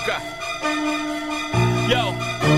сука. Йоу.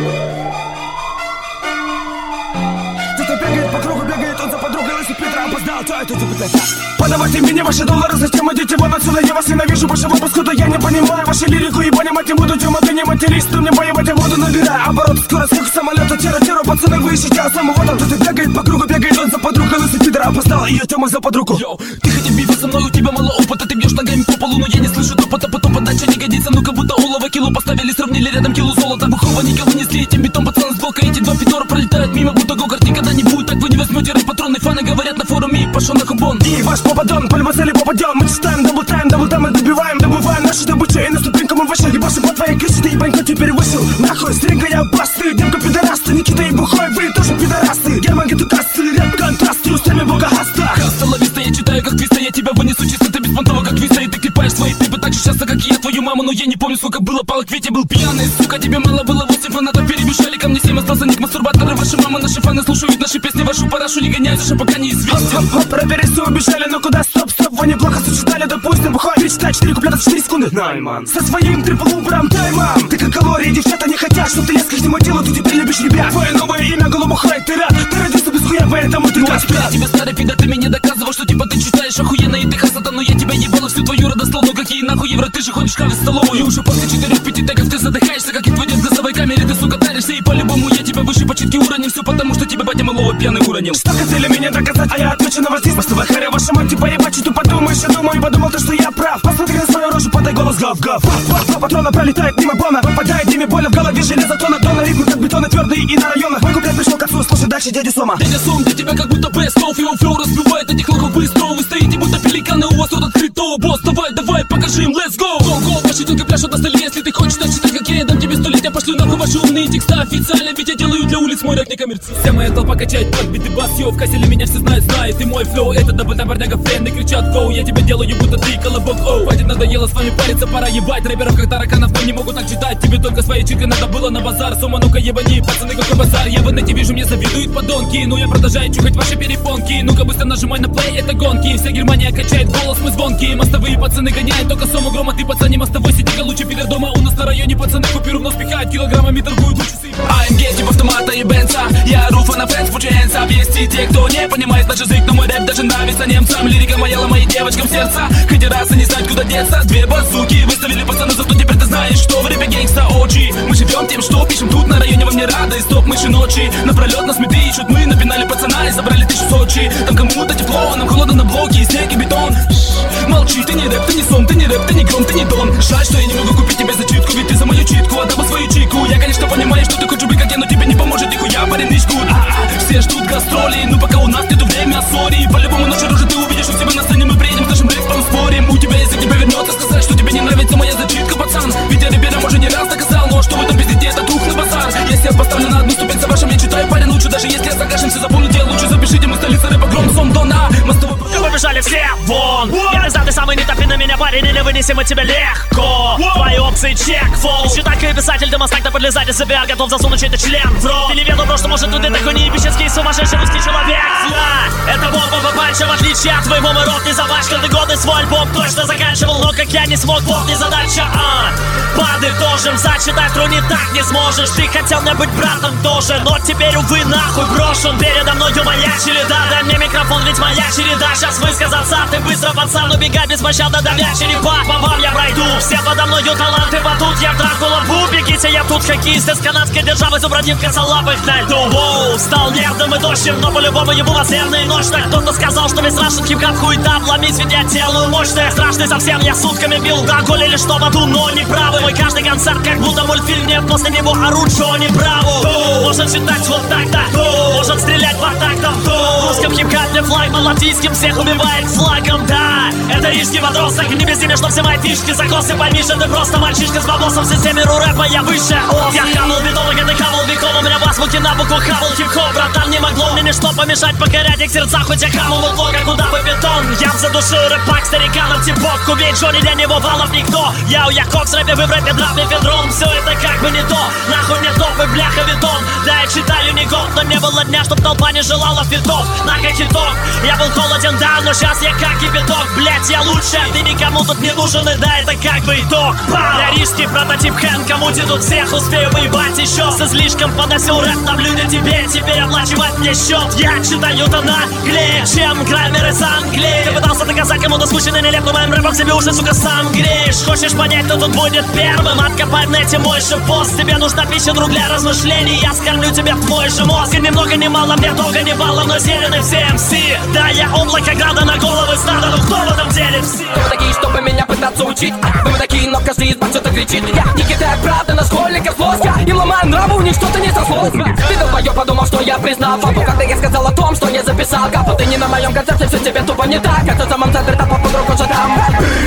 Кто-то бегает по кругу, бегает он за подругой, если Петра опоздал, то это типа. Подавайте мне ваши доллары, зачем идите вон отсюда? Я вас ненавижу, вашего паскуда, я не понимаю вашу лирику и понимать не буду, тема ты не матерись, ты мне поебать, я воду набираю. Оборот, скорость, как самолета, террор, пацаны, вы ищите, а самого там кто-то бегает по кругу, бегает он за подругой, если Петра опоздал, ее тема за подругу. Йоу, ты хотел биться со мной, у тебя мало опыта, ты бьешь ногами по полу, но я не слышу топота, потом подача не годится, ну как будто олово кило поставили, сравнили рядом кило золота, бухого никел вынесли, этим битом пацаны с блока, эти два пидора пролетают мимо, будто гогарт, никогда не будет, так вы не возьмете рэп, патроны, фаны говорят на форуме, и пошел на хумбон. И ваш попадон, пальмазели попадем, мы читаем даблтайм, мы добиваем, добываем наши добычи, и на ступеньку мы вышли, ебашим по твоей крыше, ты ебанько теперь вышел, нахуй, стринга я басты, демка пидорасты, Никита и Бухой, вы тоже пидорасты, Герман гетукасты, рэп контрасты, устами бога хаста. Хаста лависта, я читаю как твиста, я тебя вынесу чисто, ты беспонтово как твиста, и ты клепаешь свои пипы так же часто, как и я твою маму, но я не помню, сколько было палок, ведь я был пьяный, сука, тебе мало было 8 фанатов, перебежали ко мне 7, остался ник мастурбаторы, ваши мамы, наши фаны слушают наши песни, вашу парашу не гоняют, уже пока не известен. Хоп, рэперы убежали, но куда, стоп, вы неплохо сочетали, допустим, Бухой, перечитай 4 куплета в 4 секунды, Найман, со своим трипл-убром таймом, ты как калории, девчата не хотят, что ты лез к каждому делу, ты теперь любишь ребят, твое новое имя Голубухой, ты рад, ты родился без хуя, поэтому ты каспер. Тебе старый пидор, ты мне доказывал, что типа ты читаешь охуенно и ты хасата, но я тебя ебала всю твою родословную, какие нахуй евро, ты же ходишь в столовую, и уже после 4-5 тегов ты задыхаешься, как и твой дед в газовой камере, ты сука таришься, и по-любому я тебя выше по читке уронил, все потому что тебе батя малого пьяный уронил. Что хотели меня доказать, а я отвечу на вас здесь, постовая харя, ваша мать, типа ебать, что ты подумаешь, я думаю, подумал то, что я прав, посмотри на свою рожу, подай голос, гав-гав, два патрона пролетает мимо бона, попадает ими больно в голове, железо тона, дона, ритмы как бетоны твердые и на районах, мой куплет пришел к отцу, слушай дальше дядю Сома. Дядя Сом, для тебя как будто best-of, его флоу разбивает этих лохов быстро, вы стоите будто пеликаны, у вас тут открыто, босс, давай, покажи им, let's go, go, ваши только пляшут на столе, если ты хочешь так читать, как я дам тебе 100 лет, я пошлю нахуй ваши умные текста официально, ведь я делаю для улиц мой рэп не коммерциально. Вся моя толпа качает под биты бас, в касселе меня все знают, и мой флоу, это даблтайм, парняга, френды кричат go, я тебя делаю, будто ты колобок, оу, хватит, надоело с вами париться, пора ебать, рэперов как тараканов, но не могут так читать, тебе только своей чиркой надо было на базар, Сома, ну-ка ебани, пацаны, какой базар, я в инете вижу, мне завидуют подонки, ну я продолжаю чухать ваши перепонки, ну-ка быстро нажимай на плей, это гонки, вся Германия качает голос, мы звонкие, мостовые пацаны гоняют, только Сому грома, ты пацан не мостовой, сиди-ка лучше пидор дома, у нас на районе пацаны купюру в нос пихают, килограммами торгуют, лучше сыпать. AMG типа автомата и бенца, я руфа на френдс, put your hands up, есть и те, кто не понимает наш язык, но мой рэп даже нравится немцам, лирика моя ломает девочкам сердца, хоть раз и не знать, куда деться, две базуки выставили пацаны, зато теперь ты знаешь, что в рэпе гангста OG, мы живем тем, что пишем тут на районе, вам не рады, стоп, мыши ночи, напролет нас меты ищут, мы напинали пацана и забрали 1000 Сочи, там кому-то тепло, нам холодно на блоке, снег и бетон, молчи, ты не рэп, ты не сон, ты не рэп, ты не гром, ты не дон, жаль, что я не могу купить тебе зачитку, ведь ты за мою читку, отдам свою чику, я, конечно, понимаю, что ты хочешь быть как я, но тебе не поможет нихуя, парень, ишь гуд, все ждут гастроли, ну пока у нас нету время, сори, по-любому ночью уже ты увидишь у себя на сцене, мы приедем с нашим рэпом, спорим, у тебя язык тебе вернется сказать, что тебе не нравится моя зачитка, пацан, ведь я рэперам уже не раз доказал, но что в этом пиздете, это тухлый базар, если я поставлю на одну ступень за вашим, я читаю, парень, лучше, даже если я закажемся, запомните, лучше запишите, мы столица рэпа, гром, сон, дона, мостовой. Побежали все вон, я не знаю, ты самый не топи на меня, парень, или вынесем от тебя легко, твои опции чек, фол, читать и писатель, ты мастак, подлезать из себя, готов засунуть чей-то член в рот, ты не ведал, что может тут ты такой неебический, сумасшедший русский человек, это бомба попальча, в отличие от твоего, мой рот не запачкан, годы свой альбом точно заканчивал, но как я не смог, вот не задача, подытожим, зачитай, тру не так не сможешь, ты хотел мне быть братом тоже, но теперь, увы, нахуй брошен, передо мною моя череда, дай мне микрофон, ведь моя череда, сейчас высказаться, ты быстро, пацан, убегай беспощадно, давя черепа, по вам я пройду, все подо мною таланты батут, я Дракула, бегите, я тут хоккеист из канадской державы, зубродив косолапых на льду, воу, стал нервным и тощим, но по-любому ебу вас верная ночь, так кто-то сказал, что весь рашен хип-хап хуета, вломить, ведь я делаю мощное, страшный совсем, я сутками бил алкоголь или что в аду, но не правы, мой каждый концерт, как будто мультфильм, нет, после него орут, Джонни Браво, может считать вот так-то, может стрелять по тактам, в русском хип-хапе флаг, на латвийском всех убивает флагом, да, это рижский подросток, не без имя, что все мои фишки, закосы пойми, что ты просто мальчишка с баблосом, в системе ру-рэпа я выше, я хавал бетон, как ты хавал веком, у меня в азбуке на букву хавал хип-хоп, братан, не могло мне ничто помешать покорять их сердца, хоть я хавал мутло, как удав и бетон, я задушил рэп-пак стариканов, типок, кубей, Джонни, для него валов никто, я кокс, рэпе, вы в рэпе, драп, мефедрон, все это как бы не то, нахуй мне топ и бляха бетон, да я читаю не год, но не было дня, чтоб толпа не желала фитов, на как хитов, я был холоден, да, но Сейчас я как кипяток, блять, я лучше. Ты никому тут не нужен, и да, это как бы итог. Я рижский прототип Хэн, кому тут всех успею выебать еще. С излишком подносил рэп, давлю на тебе. Теперь оплачивать мне счет. Я читаю тона наглее, чем Краймер из Англии. Ты пытался доказать кому-то скучный нелеп, но моим рэпом себе уже, сука, сам греешь. Хочешь понять, кто тут будет первым? Откопай в нете мой же пост. Тебе нужна пища, друг, для размышлений. Я скормлю тебе в твой же мозг. И ни много ни мало, мне долго не баллов, но зеленый все МС. Да, я облако града на головы стада, но кто в этом деле все? Кто вы такие, чтобы меня пытаться учить? Вы такие, но каждый из вас что-то кричит. Я не кидаю правда на школьников злость. Я им ломаю нравы, у них что-то не сошлось. Ты долбоёб подумал, что я признал фабу, когда я сказал о том, что не записал капу. Ты не на моем концерте, все тебе тупо не так. Я в самом центре, там под руку же там.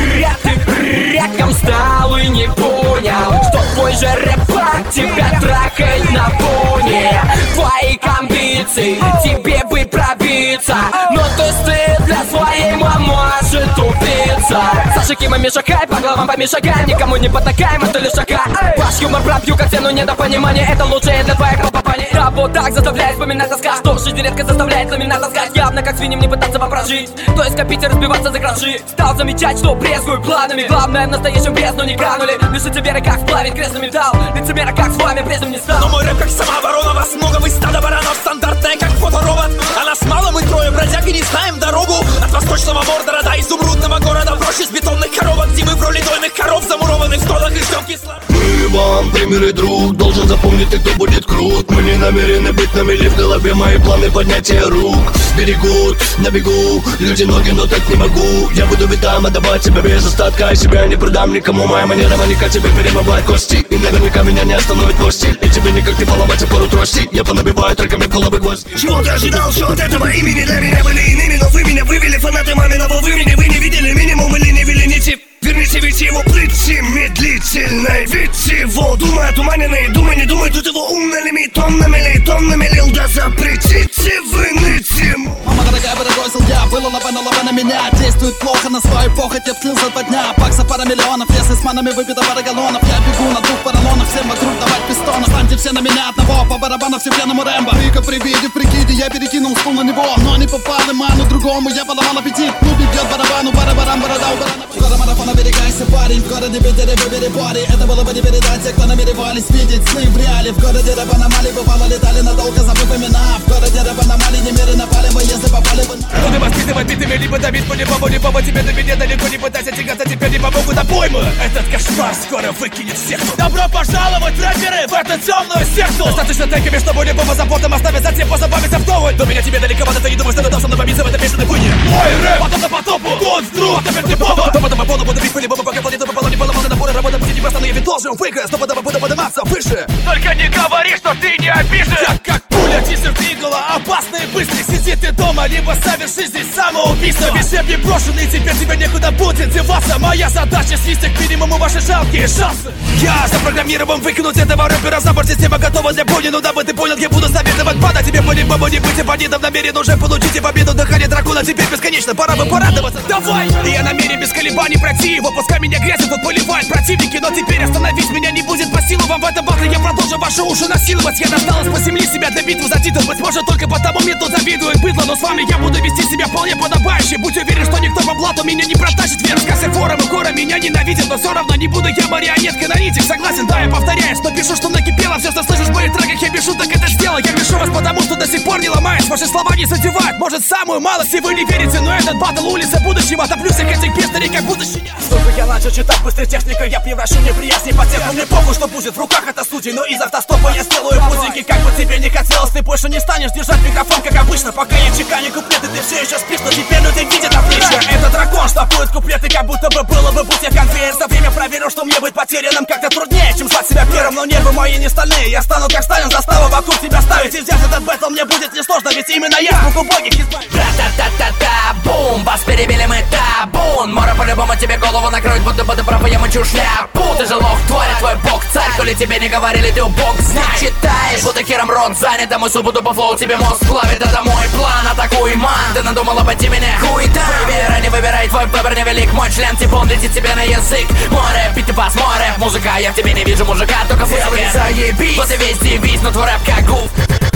Ты реком стал и не понял, что твой же рэп тебя трахает на фоне твоих амбиций. Тебе бы пробиться, но ты стыд для своей мамаши, тупица. Саша Кима, Миша Кай, по головам помешакай. Никому не потакаем, это лишь шага. Ваш юмор пробью, как стену недопонимания. Это лучшее для твоих попаний. Да, вот так заставляет вспоминать тоска. Что в жизни редко заставляет ламина таскать. Явно как свиньям не пытаться вам прожить, то есть копить и разбиваться за гроши. Стал замечать, что брезгую планами. Главное в настоящем бездну не гранули. Лишите веры, как сплавить кресло металл. Лицемера, как с вами прежним не стал. Но мой рэп как самооборона. Вас много, вы стадо баранов. Стандартная, как фоторобот. А нас мало, мы трое бродяги, не знаем дорогу. От восточного Мордора до изумрудного города. Проще с бетонных коробок, где мы в роли дойных коров, замурованных в стойлах и ждем кислород. Мы вам примеры, друг. Должен запомнить, ты, кто будет крут. Мы не намерены быть на мели. В голове мои планы поднятия рук. Берегут, на бегу. Люди ноги, но так не могу. Я буду битам отдавать тебя без остатка. И себя не продам никому. Моя манера маньяка тебе перемывает кости. И наверняка меня не остановит твой стиль. И тебе никак не поломать пару трости. Я понабиваю треками в головы гвозди. Чего ты ожидал, что от этого имени для меня были иными? Но вы меня вывели, фанаты маминого времени. Вы не видели минимум или не вели нити. Верните ведь его плечи медлительной. Ведь его думай отуманенный. Думай, не думай, тут его ум налими. Тоннами лил, да запретите вы ныть ему. Мама дорогая, бросил я, было лава на меня. Действует плохо на свою похоть, я вклился 2 дня. Бакса пара миллионов, если с манами выпито пара галлонов. Я бегу на 2 поролонов, всем вокруг давать пистонов. Станьте все на меня одного, по барабану всем пьяному Рэмбо. Рика при виде, в прикиде, я перекинул стул на него. Но не попал и ману другому, я поломал аппетит. Клубе бьет барабану, барабарам, борода у барана. Скоро марафон, оберегайся, парень. В городе Питере выбери пари. Это было бы не передать те, кто намеревались видеть сны в реале. В городе рэпа на Мали бывало летали надолго, забыв имена. В городе рэпа на Мали немерено пали бы, если попали бы. Буду воспитывать битыми, либо давить по-любому, либо тебе до меня далеко не пытайся тягаться, теперь не помогут обоймы. Этот кошмар скоро выкинет всех. Добро пожаловать, рэперы, в эту темную секту. Достаточно тейками, чтобы любого за бортом оставить, затем позабавиться вдоволь. До меня тебе далековато, ты не думаешь, что ты должен побиться в этой бешеной хуйне. Мой рэп, потом на потопу, тут вдруг, теперь ты повод. Потом по полу буду бить по-любому, пока планета попала, не поломал, напоры, работа будет не просто, но я ведь должен выиграть, стопудово буду подниматься выше. Только не говори, что ты не обижен. Я как пуля, тизер Игла, опасный и быстрый. Сиди ты дома, либо соверши здесь самоубийство. Везде брошенный, теперь тебе некуда будет деваться. Моя задача свести к минимуму ваши жалкие шансы. Я запрограммирован выкинуть этого рэпера за борт. Система готова для боя, ну дабы ты понял, я буду советовать пада. Тебе по-любому не быть бандитом, намерен уже получите победу. Дыхание дракона теперь бесконечно, пора бы порадоваться. Давай! Я намерен без колебаний пройти его. Пускай меня грязью тут поливают противники, но теперь остановить меня не будет по силу. Вам в этом батле я продолжу ваши уши насиловать. Я досталась по земле себя для битвы за титул. Быть может только потому мне тут завидует быдло. Но с вами я буду вести себя вполне подобающе. Будь уверен, что никто по блату меня не протащит вверх. Скасы форумы горы меня ненавидят, но все равно не буду я марионеткой на нитях. Согласен, да, я повторяюсь, но пишу, что накипело. Все, что слышишь в моих треках, я пишу, так это сделал. Я пишу вас потому, что до сих пор не ломаюсь. Ваши слова не задевают, может самую малость, и вы не верите. Но этот батл улица будущего. Топлю всех этих пестрей, как будто щенят. Только я начал читать быстрой техникой, я превращу неприязни по тех. Мне похуй, что будет в руках эта студия, но из автостопа я сделаю пузенький. Как бы тебе не хотелось, ты больше не станешь держать микрофон, как обычно. Пока я чеканю куплеты, ты все еще спишь, но теперь люди видят отличия. Это дракон штампует куплеты, как будто бы было бы, будь я конвейер. За время проверил, что мне быть потерянным как-то труднее, чем звать себя первым. Но нервы мои не стальные, я стану как Сталин, заставу вокруг тебя ставить. И взять этот бэтл мне будет несложно, ведь именно я смог убогих избавить. Та-та-та-та-та-бум, вас перебили мы табун. Мора по-любому тебе голову накроет, будто бы ты прав, я мочу шляпу. Ты же лох, твой бог царь, коли тебе не говорили, ты убог. Знак читаешь, будто хером рот занят, а мой суд по флоу тебе мозг плавит. Это мой план, атакуй, ман. Ты надумал обойти меня, хуй там. Выбирай, не выбирай, твой выбор невелик. Мой член, типа он летит тебе на язык. Море, бит и бас, море, музыка, я в тебе не вижу мужика, только фузи. Заебись, вот и весь девиз, но твой рэп как гуф.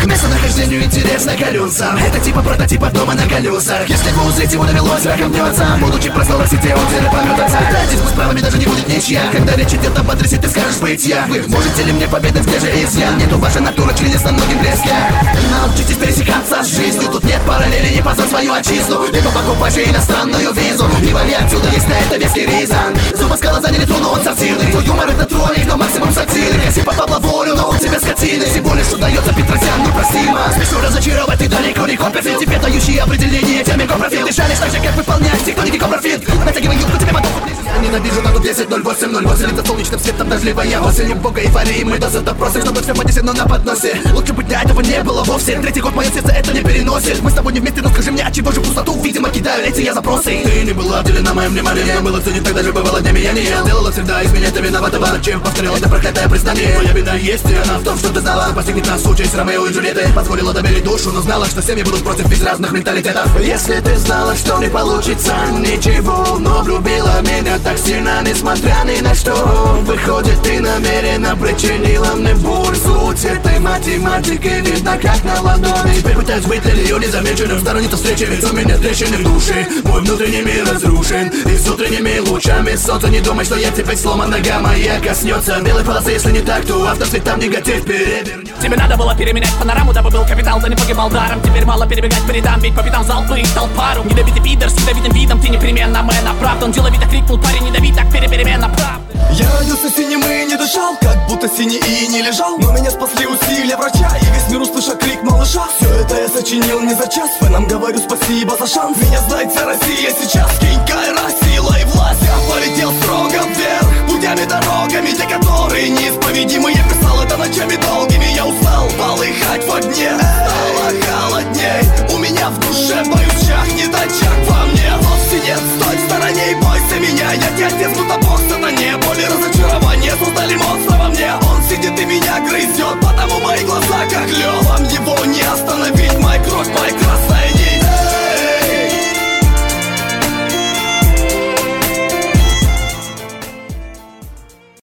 Местонахождению интерес на колесах. Это типа прототипа дома на колесах. Если бы узреть его довелось, раком бьется. Будучи просторах сети, он пометаться. Дискус с правами даже не будет ничья. Когда речь идет об адресе, ты скажешь быть я. Вы можете ли мне поведать, где же изъян? Нету ваша натура, членец на многим блеске. Научитесь пересекаться с жизнью. Тут нет параллели, не позор свою отчизну. Либо покупайте иностранную визу. И вали отсюда, есть на это веский резон. Зубоскала заняли труну, он сортирный. Твой юмор это троллинг, но максимум сатиры. Если попала волю, но он тебя скотины. Всего лишь удается Петросян, ну простимо. Спешу разочаровать, ты далеко не контрфит. Тебе дающие определение теми компрофит. Дышали так же, как выполнять тектоники компрофит. Натягивай юбку, тебе мотов. Ненавижу на 10.08.08. Это солнечным светом дождливая осень. Бога эйфории, мы дозы допросы. Чтобы все понесено на подносе. Лучше бы дня этого не было вовсе. Третий год мое сердце это не переносит. Мы с тобой не вместе, но скажи мне, от чего же пустоту? Видимо, кидаю эти я запросы. Ты не была обделена моим вниманием. Было все не так, даже бывало днями я не ел. Делала всегда из меня, ты виновата. Зачем повторил это проклятое признание? Моя вина есть, и она в том, что ты знала. Постигнет нас участь Ромео и Джульетты. Позволила доверить душу, но знала, что семьи будут против из разных менталитетов. Если ты знала, что не получится ничего, но влюбила меня так сильно, несмотря ни на что. Выходит, ты намеренно причинила мне боль. Суть этой математики видно как на ладони. Теперь пытаюсь быть для нее незамеченным. Сторониться встречи, ведь у меня трещины в душе. Мой внутренний мир разрушен. И с утренними лучами солнца не думай, что я теперь сломан, нога моя коснется белой полосы. Если не так, то автоцвет там негатив перевернет. Тебе надо было переменять панораму, дабы был капитал, да не погибал даром. Теперь мало перебегать по рядам, ведь по пятам залпы и толпару. Недобитый пидор с ядовитым видом, ты непременно мэн оправдан. Деловито крикнул парень, не дави, так перепеременно прав. Я родился синим и не дышал, как будто синий и не лежал. Но меня спасли усилия врача, и весь мир услыша крик малыша. Все это я сочинил не за час, фэнам говорю спасибо за шанс. Меня знает вся Россия сейчас, Кинькайра, сила и власть. Я полетел строго вверх, путями, дорогами, те, которые неисповедимы. Я писал это ночами долгими, я устал полыхать в огне. Стало холодней, у меня в душе, боюсь, чахнет очаг во мне. Вовсе нет, стой в стороне и бойся меня. Я тебе отец, будто бог сатане. Боли, разочарования создали монстра во мне. Он сидит и меня грызет, потому мои глаза как лед во мне.